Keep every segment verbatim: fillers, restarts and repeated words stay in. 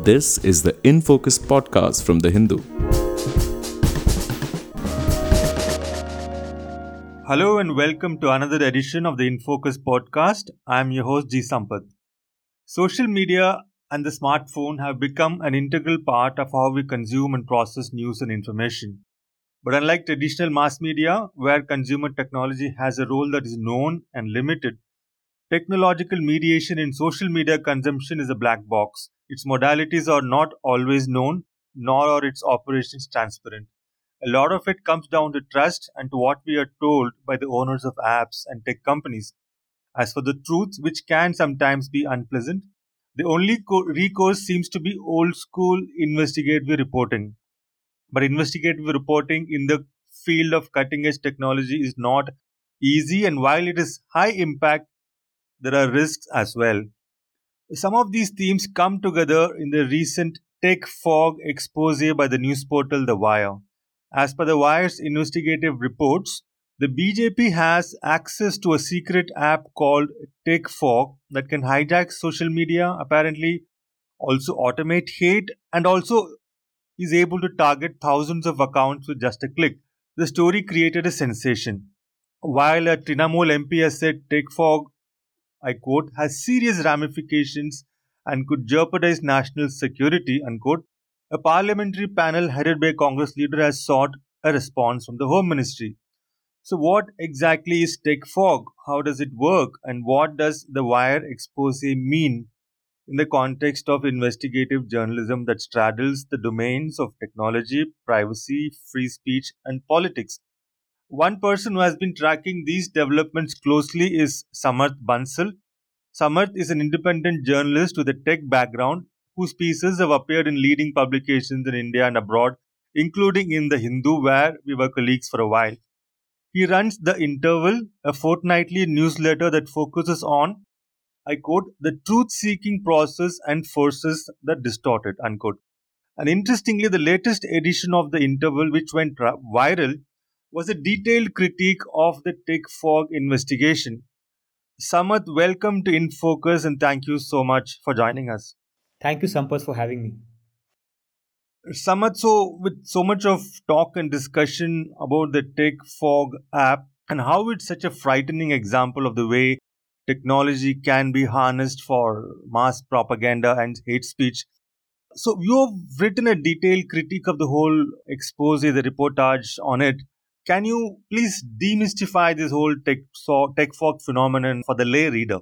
This is the In Focus podcast from The Hindu. Hello and welcome to another edition of the In Focus podcast. I am your host G. Sampath. Social media and the smartphone have become an integral part of how we consume and process news and information. But unlike traditional mass media, where consumer technology has a role that is known and limited, technological mediation in social media consumption is a black box. Its modalities are not always known, nor are its operations transparent. A lot of it comes down to trust and to what we are told by the owners of apps and tech companies. As for the truth, which can sometimes be unpleasant, the only co- recourse seems to be old school investigative reporting. But investigative reporting in the field of cutting edge technology is not easy, and while it is high impact, there are risks as well. Some of these themes come together in the recent tech fog expose by the news portal The Wire. As per The Wire's investigative reports, the B J P has access to a secret app called Tech Fog that can hijack social media, apparently also automate hate, and also is able to target thousands of accounts with just a click. The story created a sensation. While a Trinamool M P has said Tech Fog, I quote, has serious ramifications and could jeopardize national security, unquote, a parliamentary panel headed by a Congress leader has sought a response from the Home Ministry. So, what exactly is tech fog? How does it work? And what does the Wire expose mean in the context of investigative journalism that straddles the domains of technology, privacy, free speech, and politics? One person who has been tracking these developments closely is Samarth Bansal. Samarth is an independent journalist with a tech background whose pieces have appeared in leading publications in India and abroad, including in The Hindu, where we were colleagues for a while. He runs The Interval, a fortnightly newsletter that focuses on, I quote, the truth seeking process and forces that distort it, unquote. And interestingly, the latest edition of The Interval, which went ra- viral, was a detailed critique of the tech fog investigation. Samath, welcome to InFocus and thank you so much for joining us. Thank you, Sampath, for having me. Samath, so with so much of talk and discussion about the Tech Fog app and how it's such a frightening example of the way technology can be harnessed for mass propaganda and hate speech. So you've written a detailed critique of the whole expose, the reportage on it. Can you please demystify this whole tech, so, tech fog phenomenon for the lay reader?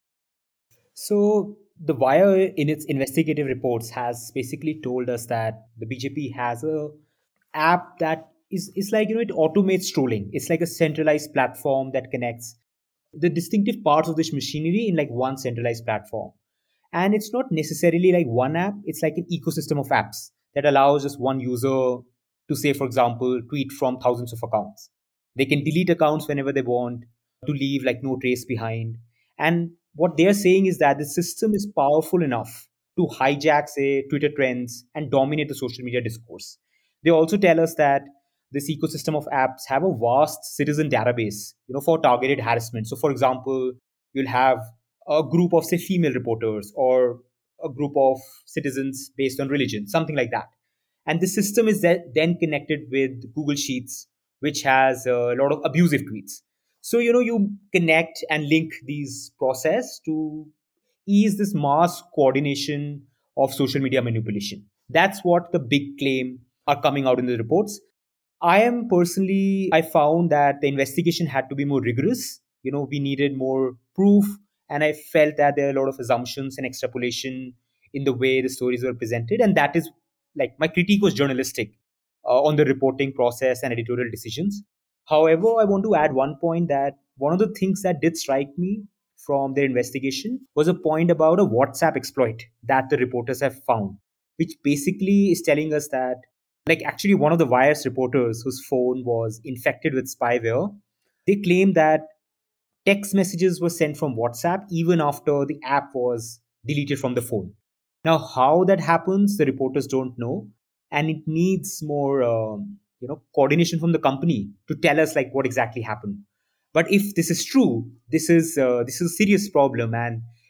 So, The Wire, in its investigative reports, has basically told us that the B J P has a app that is, is like, you know, it automates trolling. It's like a centralized platform that connects the distinctive parts of this machinery in like one centralized platform. And it's not necessarily like one app, it's like an ecosystem of apps that allows just one user to, say, for example, tweet from thousands of accounts. They can delete accounts whenever they want, to leave like no trace behind. And what they're saying is that the system is powerful enough to hijack, say, Twitter trends and dominate the social media discourse. They also tell us that this ecosystem of apps have a vast citizen database, you know, for targeted harassment. So, for example, you'll have a group of, say, female reporters or a group of citizens based on religion, something like that. And this system is then connected with Google Sheets, which has a lot of abusive tweets. So, you know, you connect and link these process to ease this mass coordination of social media manipulation. That's what the big claim are coming out in the reports. I am personally, I found that the investigation had to be more rigorous. You know, we needed more proof, and I felt that there are a lot of assumptions and extrapolation in the way the stories were presented. And that is like my critique was journalistic uh, on the reporting process and editorial decisions. However, I want to add one point that one of the things that did strike me from their investigation was a point about a WhatsApp exploit that the reporters have found, which basically is telling us that, like, actually, one of the Wire's reporters whose phone was infected with spyware, they claim that text messages were sent from WhatsApp even after the app was deleted from the phone. Now, how that happens, the reporters don't know, and it needs more, um, you know, coordination from the company to tell us like what exactly happened. But if this is true, this is uh, this is a serious problem, and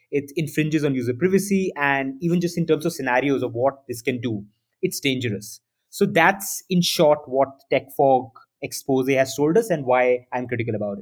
it infringes on user privacy, and even just in terms of scenarios of what this can do, it's dangerous. So that's in short what Tech Fog expose has told us and why I'm critical about it.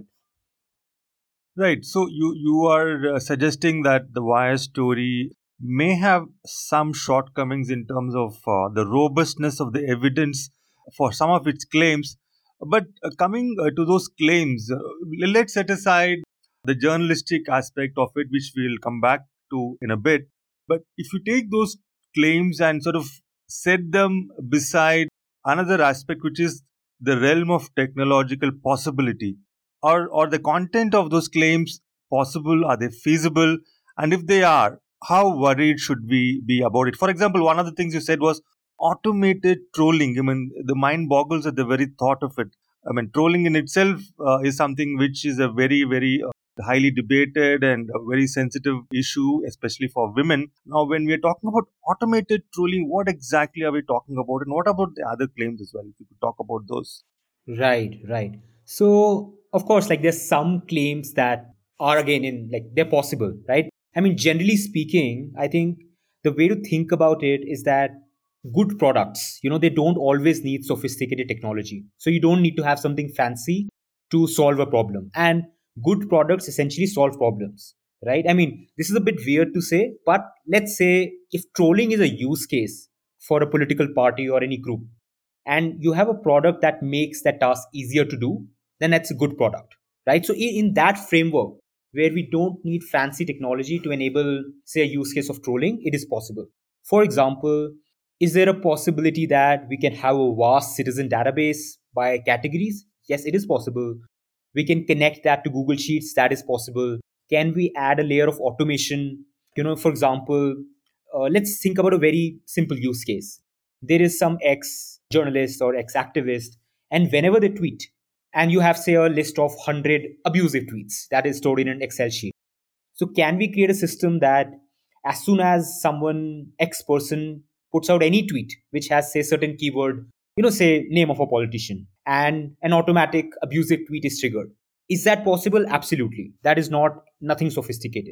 Right. So you you are uh, suggesting that the Wire story may have some shortcomings in terms of uh, the robustness of the evidence for some of its claims. But uh, coming uh, to those claims, uh, let's set aside the journalistic aspect of it, which we'll come back to in a bit. But if you take those claims and sort of set them beside another aspect, which is the realm of technological possibility, or or the content of those claims possible, are they feasible, and if they are, how worried should we be about it? For example, one of the things you said was automated trolling. I mean, the mind boggles at the very thought of it. I mean, trolling in itself uh, is something which is a very very uh, highly debated and a very sensitive issue, especially for women. Now, when we are talking about automated trolling, what exactly are we talking about, and what about the other claims as well? If you could talk about those. Right, right. So, of course, like there's some claims that are again in like they're possible, right? I mean, generally speaking, I think the way to think about it is that good products, you know, they don't always need sophisticated technology. So, you don't need to have something fancy to solve a problem. And good products essentially solve problems, right? I mean, this is a bit weird to say, but let's say if trolling is a use case for a political party or any group, and you have a product that makes that task easier to do, then that's a good product, right? So in, in that framework where we don't need fancy technology to enable, say, a use case of trolling, it is possible. For example, is there a possibility that we can have a vast citizen database by categories? Yes, it is possible. We can connect that to Google Sheets. That is possible. Can we add a layer of automation? You know, for example, uh, let's think about a very simple use case. There is some ex journalist or ex activist, and whenever they tweet, and you have, say, a list of one hundred abusive tweets that is stored in an Excel sheet. So, can we create a system that as soon as someone, X person, puts out any tweet which has, say, certain keyword, you know, say, name of a politician, and an automatic abusive tweet is triggered? Is that possible? Absolutely. That is not nothing sophisticated.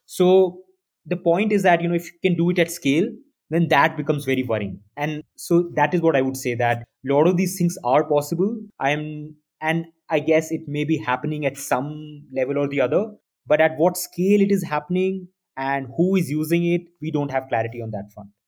So, the point is that, you know, if you can do it at scale, then that becomes very worrying. And so that is what I would say, that a lot of these things are possible. I am, and I guess it may be happening at some level or the other, but at what scale it is happening and who is using it, we don't have clarity on that front.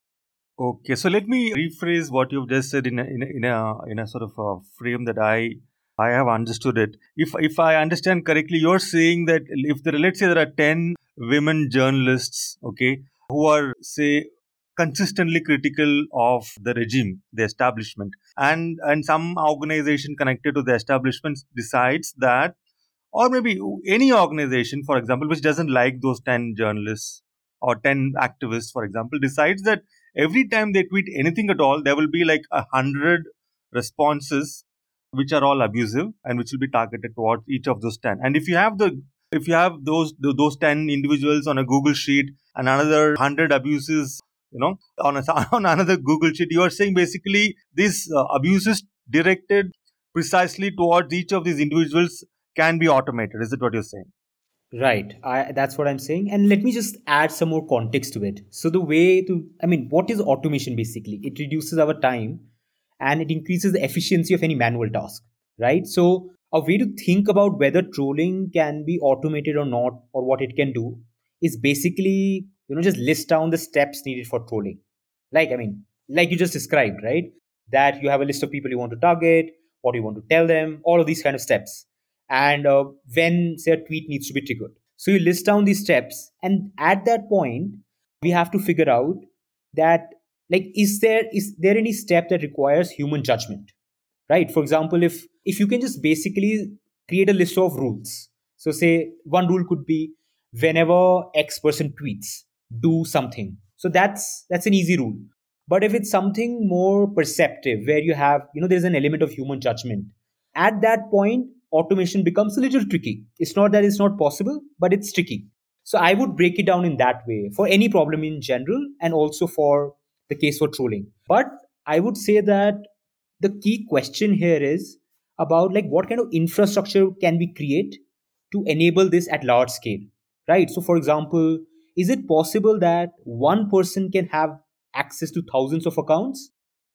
Okay, so let me rephrase what you've just said in a, in a, in a, in a sort of a frame that I I have understood it. If if I understand correctly, you're saying that if there, let's say there are ten women journalists, okay, who are, say, consistently critical of the regime, the establishment, and and some organization connected to the establishment decides that, or maybe any organization, for example, which doesn't like those ten journalists or ten activists, for example, decides that every time they tweet anything at all, there will be like a hundred responses which are all abusive and which will be targeted towards each of those ten. And if you have the if you have those those ten individuals on a Google sheet and another one hundred abuses, you know, on a, on another Google sheet, you are saying basically these uh, abuses directed precisely towards each of these individuals can be automated. Is it what you're saying? Right. I, that's what I'm saying. And let me just add some more context to it. So, the way to, I mean, what is automation basically? It reduces our time and it increases the efficiency of any manual task, right? So, a way to think about whether trolling can be automated or not, or what it can do, is basically, you know, just list down the steps needed for trolling. Like, I mean, like you just described, right? That you have a list of people you want to target, what you want to tell them, all of these kind of steps, and uh, when, say, a tweet needs to be triggered. So you list down these steps, and at that point we have to figure out that, like, is there is there any step that requires human judgment, right? For example, if if you can just basically create a list of rules. So say one rule could be, whenever X person tweets, do something. So that's that's an easy rule. But if it's something more perceptive, where you have, you know, there's an element of human judgment, at that point automation becomes a little tricky. It's not that it's not possible, but it's tricky. So I would break it down in that way for any problem in general, and also for the case for trolling. But I would say that the key question here is about, like, what kind of infrastructure can we create to enable this at large scale. right? So for example, is it possible that one person can have access to thousands of accounts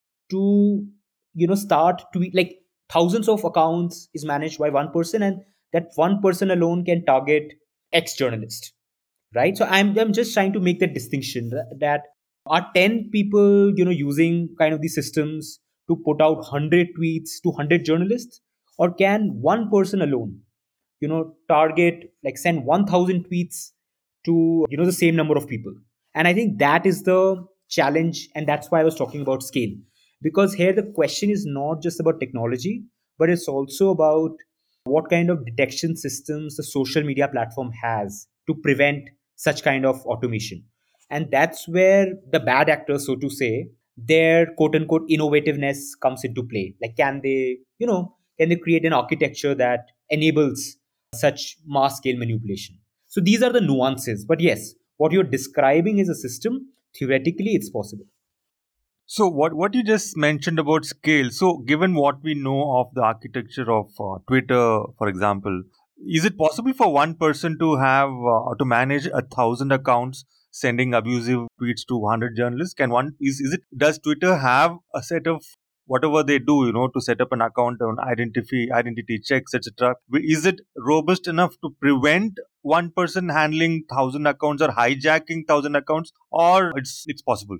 to, you know, start tweet, like thousands of accounts is managed by one person, and that one person alone can target X journalist, right? So i'm i'm just trying to make that distinction, that, that are ten people, you know, using kind of these systems to put out one hundred tweets to one hundred journalists, or can one person alone, you know, target, like send one thousand tweets to, you know, the same number of people? And I think that is the challenge, and that's why I was talking about scale, because here the question is not just about technology, but it's also about what kind of detection systems the social media platform has to prevent such kind of automation. And that's where the bad actors, so to say, their quote unquote innovativeness comes into play. Like, can they, you know, can they create an architecture that enables such mass scale manipulation? So these are the nuances. But yes, what you're describing is a system. Theoretically, it's possible. So what what you just mentioned about scale. So given what we know of the architecture of uh, Twitter, for example, is it possible for one person to have uh, to manage a thousand accounts sending abusive tweets to one hundred journalists? Can one is is it does Twitter have a set of whatever they do, you know, to set up an account on identity identity checks, et cetera? Is it robust enough to prevent one person handling thousand accounts or hijacking thousand accounts, or it's it's possible?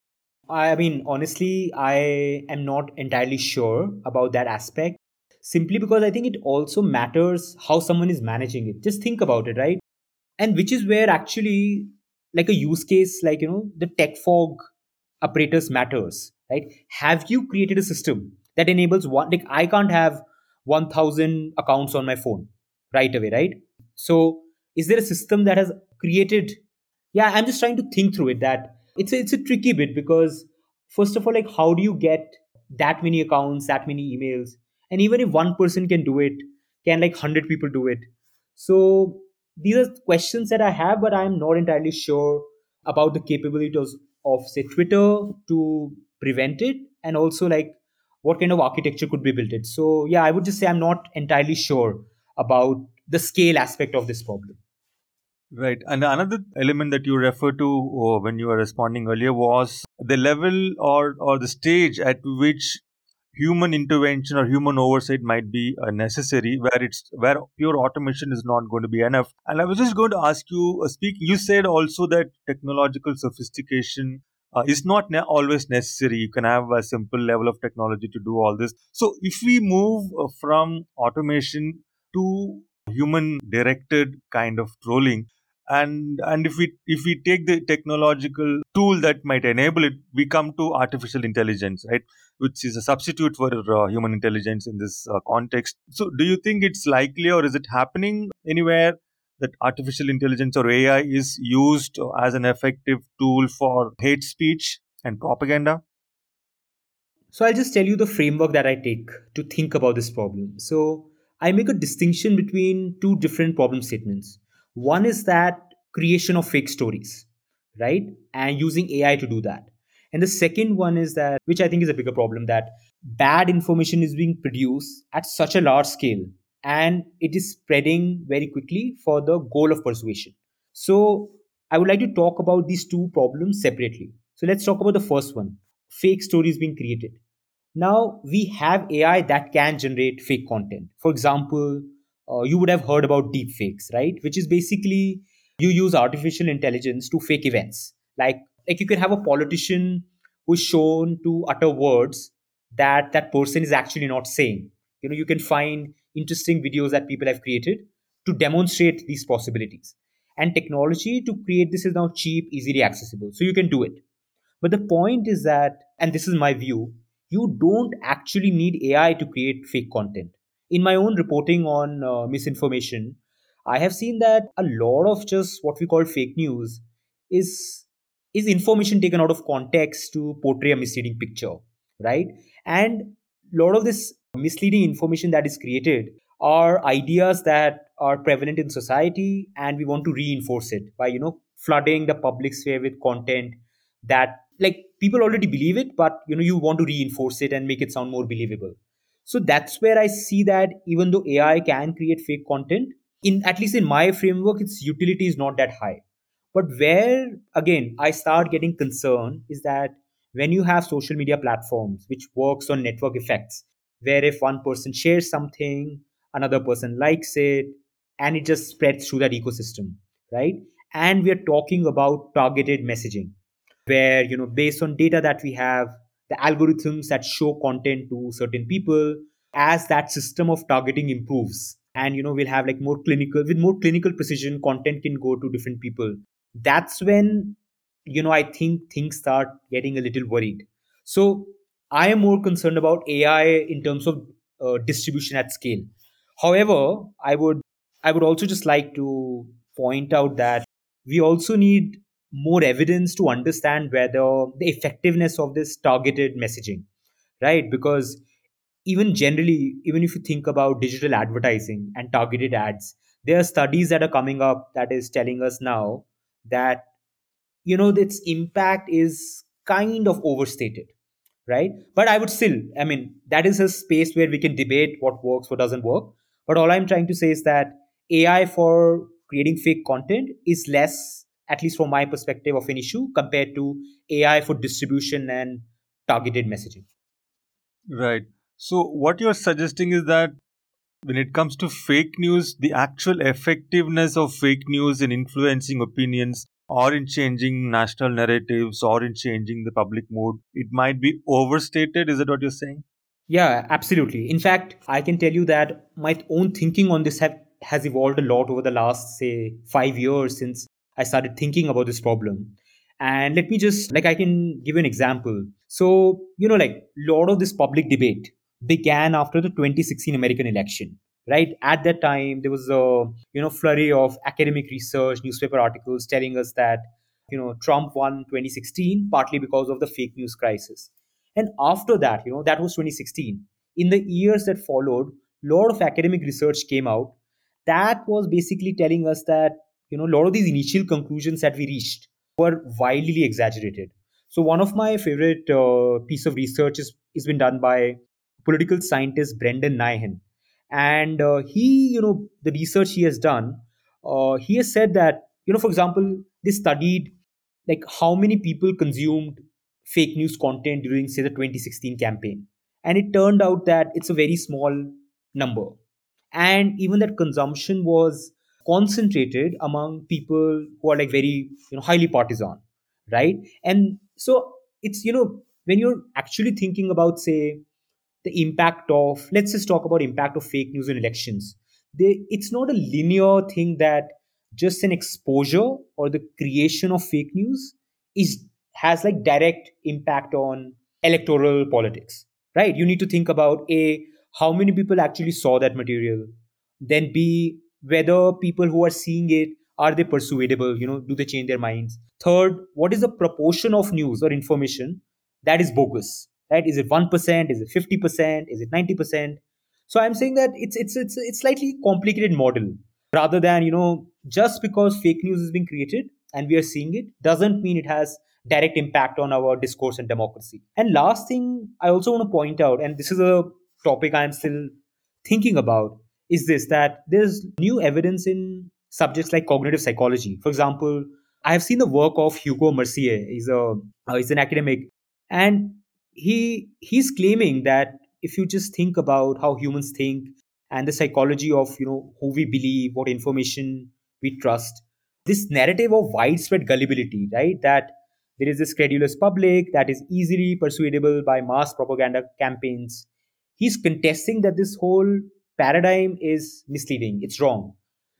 I mean, honestly, I am not entirely sure about that aspect, simply because I think it also matters how someone is managing it. Just think about it, right? And which is where actually, like a use case, like, you know, the tech fog apparatus matters, right? Have you created a system that enables one, like, I can't have one thousand accounts on my phone right away, right? So, is there a system that has created? Yeah, I'm just trying to think through it. That it's a, it's a tricky bit, because first of all, like, how do you get that many accounts, that many emails? And even if one person can do it, can like one hundred people do it? So these are questions that I have, but I'm not entirely sure about the capabilities of, say, Twitter to prevent it, and also like what kind of architecture could be built it. So yeah, I would just say I'm not entirely sure about the scale aspect of this problem. Right. And another element that you referred to uh, when you were responding earlier was the level or, or the stage at which human intervention or human oversight might be uh, necessary, where it's where pure automation is not going to be enough. And I was just going to ask you, uh, speak. You said also that technological sophistication uh, is not ne- always necessary. You can have a simple level of technology to do all this. So if we move uh, from automation to human directed kind of trolling, and and if we if we take the technological tool that might enable it, we come to artificial intelligence, right, which is a substitute for uh, human intelligence in this uh, context. So do you think it's likely, or is it happening anywhere, that artificial intelligence or A I is used as an effective tool for hate speech and propaganda? So I'll just tell you the framework that I take to think about this problem. So I make a distinction between two different problem statements. One is that creation of fake stories, right? And using A I to do that. And the second one is that, which I think is a bigger problem, that bad information is being produced at such a large scale, and it is spreading very quickly for the goal of persuasion. So I would like to talk about these two problems separately. So let's talk about the first one, fake stories being created. Now, we have A I that can generate fake content. For example, uh, you would have heard about deep fakes, right? Which is basically you use artificial intelligence to fake events. Like, like you can have a politician who's shown to utter words that that person is actually not saying. You know, you can find interesting videos that people have created to demonstrate these possibilities. And technology to create this is now cheap, easily accessible. So you can do it. But the point is that, and this is my view, you don't actually need A I to create fake content. In my own reporting on uh, misinformation, I have seen that a lot of just what we call fake news is is information taken out of context to portray a misleading picture, right? And a lot of this misleading information that is created are ideas that are prevalent in society, and we want to reinforce it by, you know, flooding the public sphere with content that, like, people already believe it, but you know, you want to reinforce it and make it sound more believable. So that's where I see that even though A I can create fake content, in at least in my framework, its utility is not that high. But where again I start getting concerned is that when you have social media platforms which works on network effects, where if one person shares something, another person likes it, and it just spreads through that ecosystem, right? And we are talking about targeted messaging, where you know based on data that we have, the algorithms that show content to certain people, as that system of targeting improves, and you know we'll have like more clinical, with more clinical precision, content can go to different people. That's when you know I think things start getting a little worried. So I am more concerned about AI in terms of uh, distribution at scale. However, i would i would also just like to point out that we also need more evidence to understand whether the effectiveness of this targeted messaging, right? Because even generally, even if you think about digital advertising and targeted ads, there are studies that are coming up that is telling us now that you know its impact is kind of overstated, right? But I would still, I mean, that is a space where we can debate what works, what doesn't work. But all I'm trying to say is that AI for creating fake content is less, at least from my perspective, of an issue compared to AI for distribution and targeted messaging. Right. So, what you're suggesting is that when it comes to fake news, the actual effectiveness of fake news in influencing opinions or in changing national narratives or in changing the public mood, it might be overstated. Is that what you're saying? Yeah, absolutely. In fact, I can tell you that my own thinking on this have, has evolved a lot over the last, say, five years since I started thinking about this problem. And let me just, like, I can give you an example. So, you know, like, a lot of this public debate began after the twenty sixteen American election, right? At that time, there was a, you know, flurry of academic research, newspaper articles telling us that, you know, Trump won twenty sixteen partly because of the fake news crisis. And after that, you know, that was twenty sixteen. In the years that followed, a lot of academic research came out that was basically telling us that, you know, a lot of these initial conclusions that we reached were wildly exaggerated. So one of my favorite uh, piece of research is has been done by political scientist Brendan Nyhan, and uh, he, you know, the research he has done, uh, he has said that, you know, for example, they studied like how many people consumed fake news content during, say, the twenty sixteen campaign, and it turned out that it's a very small number, and even that consumption was concentrated among people who are like very, you know, highly partisan, right? And so it's, you know, when you're actually thinking about, say, the impact of, let's just talk about impact of fake news in elections, they, it's not a linear thing that just an exposure or the creation of fake news is has like direct impact on electoral politics, right? You need to think about a, how many people actually saw that material, then b, whether people who are seeing it, are they persuadable, you know, do they change their minds? Third, what is the proportion of news or information that is bogus, right? Is it one percent, is it fifty percent, is it ninety percent? So I'm saying that it's it's it's it's slightly complicated model, rather than, you know, just because fake news is being created and we are seeing it doesn't mean it has direct impact on our discourse and democracy. And last thing I also want to point out, and this is a topic I'm still thinking about, is this, that there's new evidence in subjects like cognitive psychology. For example, I have seen the work of Hugo Mercier. He's a uh, he's an academic, and he he's claiming that if you just think about how humans think and the psychology of, you know, who we believe, what information we trust, this narrative of widespread gullibility, right? That there is this credulous public that is easily persuadable by mass propaganda campaigns. He's contesting that this whole paradigm is misleading, it's wrong.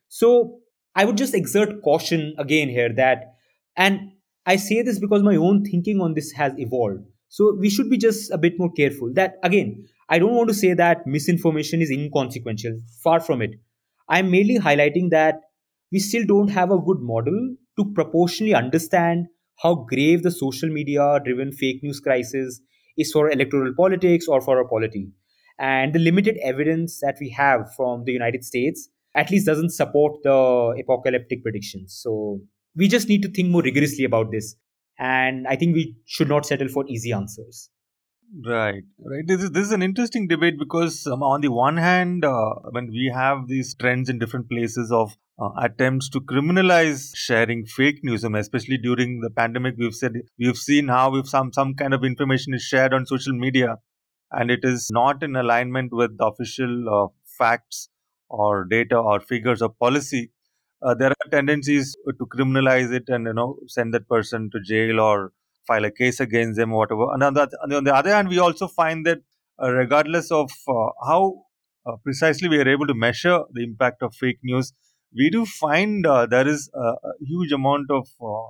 So I would just exert caution again here that, and I say this because my own thinking on this has evolved. So we should be just a bit more careful. That again, I don't want to say that misinformation is inconsequential. Far from it. I'm merely highlighting that we still don't have a good model to proportionally understand how grave the social media driven fake news crisis is for electoral politics or for our polity. And the limited evidence that we have from the United States at least doesn't support the apocalyptic predictions. So we just need to think more rigorously about this. And I think we should not settle for easy answers. Right, right. This is this is an interesting debate because um, on the one hand, uh, when we have these trends in different places of uh, attempts to criminalize sharing fake news, and especially during the pandemic, we've said we've seen how if some some kind of information is shared on social media and it is not in alignment with the official uh, facts or data or figures or policy, uh, there are tendencies to criminalize it and you know send that person to jail or file a case against them or whatever. And on the, on the other hand, we also find that uh, regardless of uh, how uh, precisely we are able to measure the impact of fake news, we do find uh, there is a, a huge amount of uh,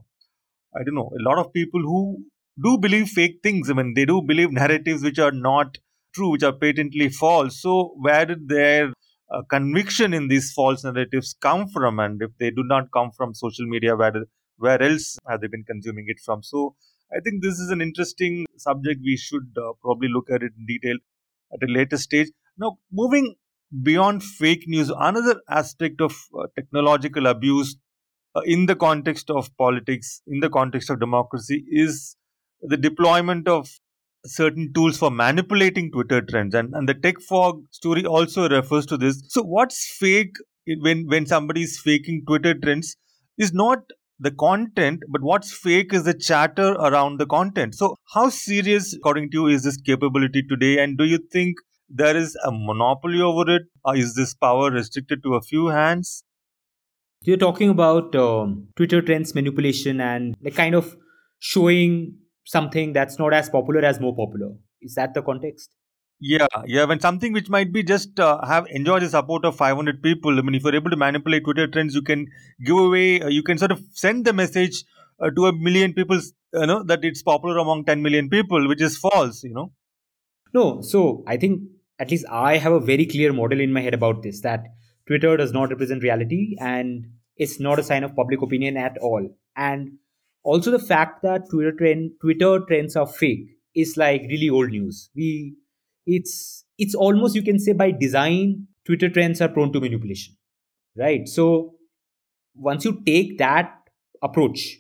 I don't know, a lot of people who do believe fake things. I mean, they do believe narratives which are not true, which are patently false. So, where did their uh, conviction in these false narratives come from? And if they do not come from social media, where did- where else have they been consuming it from? So, I think this is an interesting subject. We should uh, probably look at it in detail at a later stage. Now, moving beyond fake news, another aspect of uh, technological abuse uh, in the context of politics, in the context of democracy, is the deployment of certain tools for manipulating Twitter trends. And, and the tech fog story also refers to this. So, what's fake when, when somebody is faking Twitter trends is not the content, but what's fake is the chatter around the content. So, how serious, according to you, is this capability today? And do you think there is a monopoly over it? Or is this power restricted to a few hands? You're talking about um, Twitter trends manipulation and like kind of showing something that's not as popular as more popular. Is that the context? Yeah, yeah. When something which might be just uh, have enjoy the support of five hundred people. I mean, if you're able to manipulate Twitter trends, you can give away. Uh, you can sort of send the message uh, to a million people. You know that it's popular among ten million people, which is false. You know. No, so I think at least I have a very clear model in my head about this that Twitter does not represent reality and it's not a sign of public opinion at all. And also the fact that Twitter trend Twitter trends are fake is like really old news. We it's it's almost you can say by design Twitter trends are prone to manipulation, right? So once you take that approach,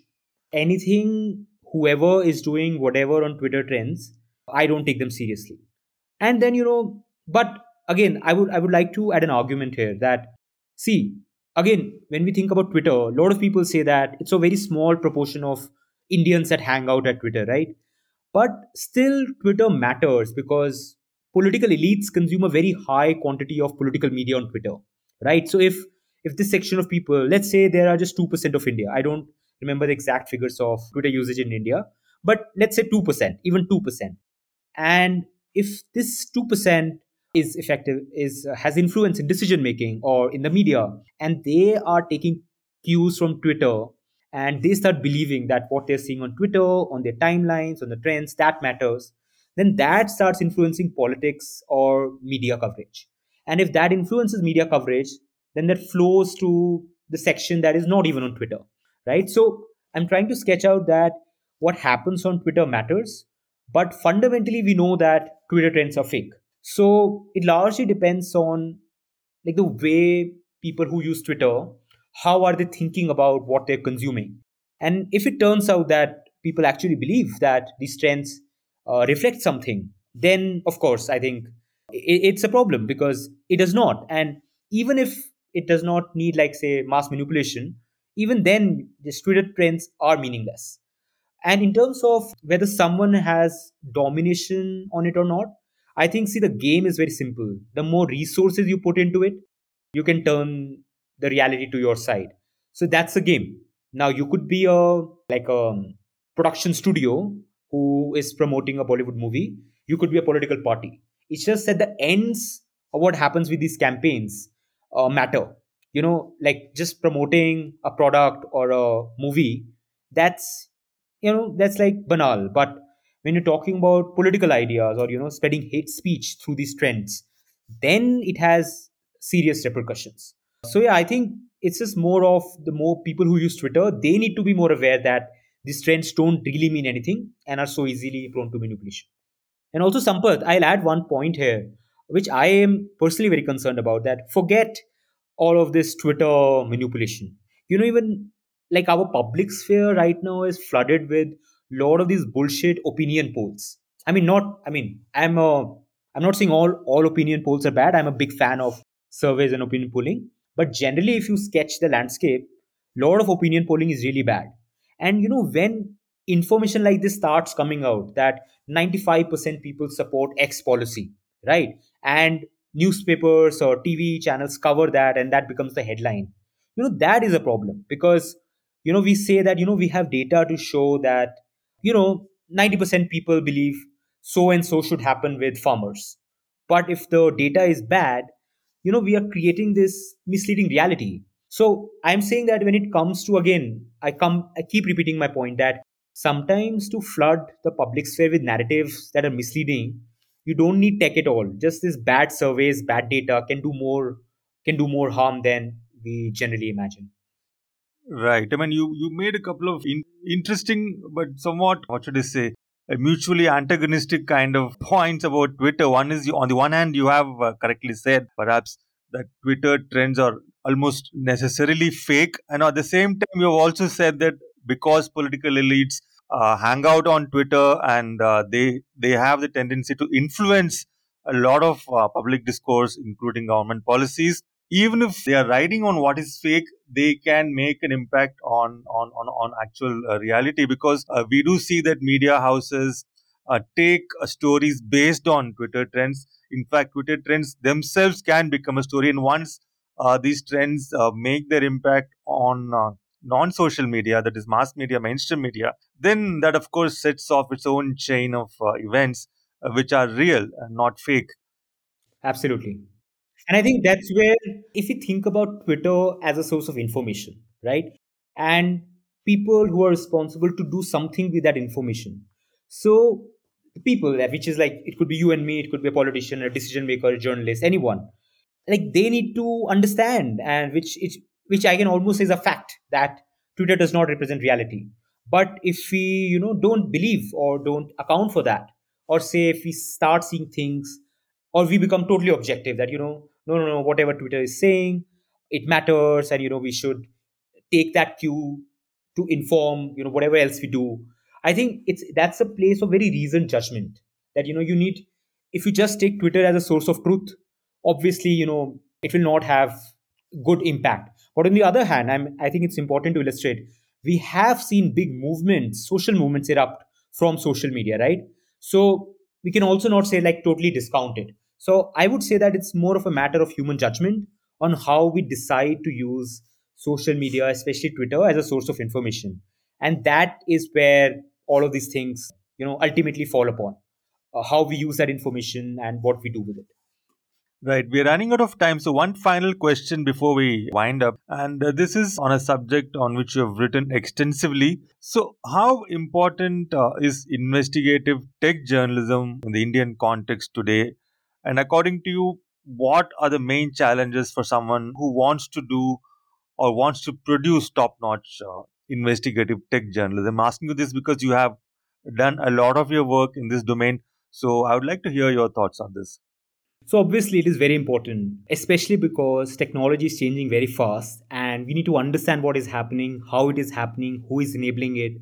anything whoever is doing whatever on Twitter trends, I don't take them seriously. And then you know but again i would i would like to add an argument here that see again when we think about Twitter, a lot of people say that it's a very small proportion of Indians that hang out at Twitter, right? But still Twitter matters because political elites consume a very high quantity of political media on Twitter, right? So if if this section of people, let's say there are just two percent of India, I don't remember the exact figures of Twitter usage in India, but let's say two percent, even two percent. And if this two percent is effective is uh, has influence in decision making or in the media, and they are taking cues from Twitter, and they start believing that what they're seeing on Twitter, on their timelines, on the trends, that matters, then that starts influencing politics or media coverage. And if that influences media coverage, then that flows to the section that is not even on Twitter, right? So I'm trying to sketch out that what happens on Twitter matters, but fundamentally we know that Twitter trends are fake. So it largely depends on like the way people who use Twitter, how are they thinking about what they're consuming. And if it turns out that people actually believe that these trends uh, reflect something, then of course I think i- it's a problem because it does not. And even if it does not need like say mass manipulation, even then these Twitter trends are meaningless. And in terms of whether someone has domination on it or not, I think, see, the game is very simple. The more resources you put into it, you can turn the reality to your side. So that's the game. Now, you could be a like a production studio who is promoting a Bollywood movie. You could be a political party. It's just that the ends of what happens with these campaigns uh, matter. You know, like just promoting a product or a movie, that's you know that's like banal. But when you're talking about political ideas or you know spreading hate speech through these trends, then it has serious repercussions. So yeah, I think it's just more of the more people who use Twitter, they need to be more aware that these trends don't really mean anything and are so easily prone to manipulation. And also, Sampath, I'll add one point here, which I am personally very concerned about. That forget all of this Twitter manipulation. You know, even like our public sphere right now is flooded with a lot of these bullshit opinion polls. I mean, not. I mean, I'm a. I'm not saying all all opinion polls are bad. I'm a big fan of surveys and opinion polling. But generally, if you sketch the landscape, a lot of opinion polling is really bad. And you know, when information like this starts coming out, that ninety-five percent people support X policy, right? And newspapers or T V channels cover that, and that becomes the headline. You know, that is a problem because you know we say that you know we have data to show that you know ninety percent people believe so and so should happen with farmers. But if the data is bad, you know we are creating this misleading reality. So I'm saying that when it comes to, again, i come I keep repeating my point that sometimes to flood the public sphere with narratives that are misleading, you don't need tech at all. Just this bad surveys, bad data can do more can do more harm than we generally imagine. Right. I mean, you you made a couple of in, interesting, but somewhat, what should I say, a mutually antagonistic kind of points about Twitter. One is, you, on the one hand, you have uh, correctly said perhaps that Twitter trends are almost necessarily fake, and at the same time, you have also said that because political elites uh, hang out on Twitter and uh, they they have the tendency to influence a lot of uh, public discourse, including government policies. Even if they are riding on what is fake, they can make an impact on on on, on actual uh, reality, because uh, we do see that media houses uh, take uh, stories based on Twitter trends. In fact, Twitter trends themselves can become a story, and once uh, these trends uh, make their impact on uh, non-social media, that is mass media, mainstream media, then that of course sets off its own chain of uh, events uh, which are real and not fake. Absolutely. And I think that's where, if you think about Twitter as a source of information, right? And people who are responsible to do something with that information. So, the people, that which is like, it could be you and me, it could be a politician, a decision maker, a journalist, anyone. Like they need to understand, and which it, which I can almost say is a fact, that Twitter does not represent reality. But if we, you know, don't believe or don't account for that, or say if we start seeing things, or we become totally objective that you know no no no whatever Twitter is saying, it matters, and you know we should take that cue to inform you know whatever else we do. I think it's that's a place of very reasoned judgment, that you know you need, if you just take Twitter as a source of truth, obviously you know it will not have good impact. But on the other hand, i'm I think it's important to illustrate, we have seen big movements, social movements erupt from social media, right? So we can also not say like totally discount it. So I would say that it's more of a matter of human judgment on how we decide to use social media, especially Twitter, as a source of information. And that is where all of these things, you know, ultimately fall upon, uh, how we use that information and what we do with it. Right, we're running out of time. So, one final question before we wind up, and uh, this is on a subject on which you have written extensively. So, how important uh, is investigative tech journalism in the Indian context today? And according to you, what are the main challenges for someone who wants to do or wants to produce top notch uh, investigative tech journalism? I'm asking you this because you have done a lot of your work in this domain. So, I would like to hear your thoughts on this. So obviously it is very important, especially because technology is changing very fast and we need to understand what is happening, how it is happening, who is enabling it.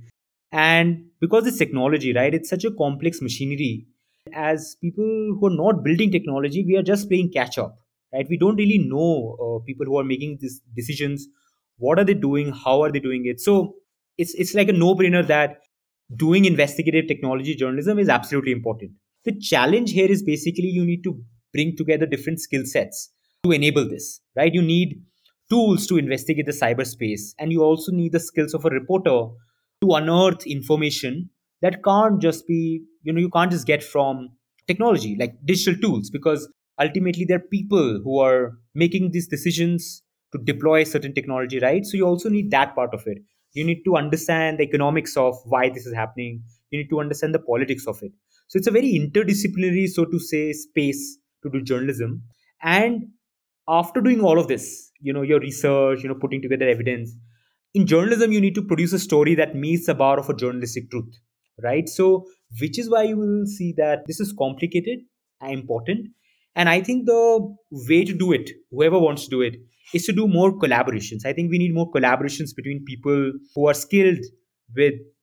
And because it's technology, right? It's such a complex machinery. As people who are not building technology, we are just playing catch up, right? We don't really know uh, people who are making these decisions. What are they doing? How are they doing it? So it's it's like a no-brainer that doing investigative technology journalism is absolutely important. The challenge here is basically you need to bring together different skill sets to enable this, right? You need tools to investigate the cyberspace, and you also need the skills of a reporter to unearth information that can't just be, you know, you can't just get from technology like digital tools, because ultimately there are people who are making these decisions to deploy certain technology, right? So you also need that part of it. You need to understand the economics of why this is happening. You need to understand the politics of it. So it's a very interdisciplinary, so to say, space to do journalism. And after doing all of this, you know, your research, you know, putting together evidence, in journalism, you need to produce a story that meets the bar of a journalistic truth, right? So, which is why you will see that this is complicated and important. And I think the way to do it, whoever wants to do it, is to do more collaborations. I think we need more collaborations between people who are skilled with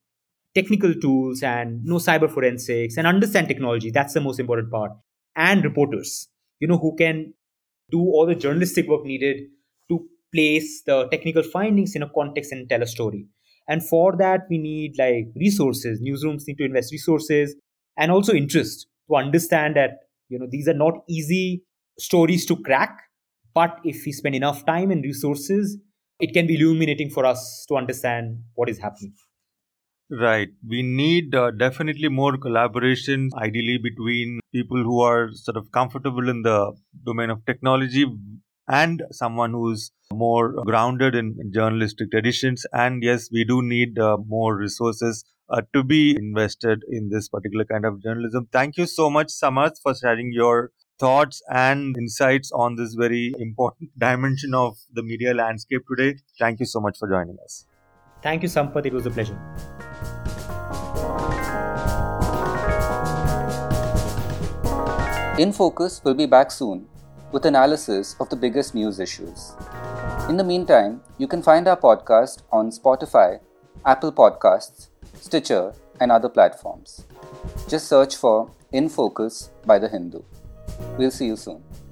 technical tools and know cyber forensics and understand technology. That's the most important part. And reporters, you know, who can do all the journalistic work needed to place the technical findings in a context and tell a story. And for that, we need like resources. Newsrooms need to invest resources and also interest to understand that, you know, these are not easy stories to crack. But if we spend enough time and resources, it can be illuminating for us to understand what is happening. Right. We need uh, definitely more collaboration, ideally between people who are sort of comfortable in the domain of technology and someone who's more grounded in journalistic traditions. And yes, we do need uh, more resources uh, to be invested in this particular kind of journalism. Thank you so much, Samarth, for sharing your thoughts and insights on this very important dimension of the media landscape today. Thank you so much for joining us. Thank you, Sampath. It was a pleasure. In Focus will be back soon with analysis of the biggest news issues. In the meantime, you can find our podcast on Spotify, Apple Podcasts, Stitcher, and other platforms. Just search for In Focus by The Hindu. We'll see you soon.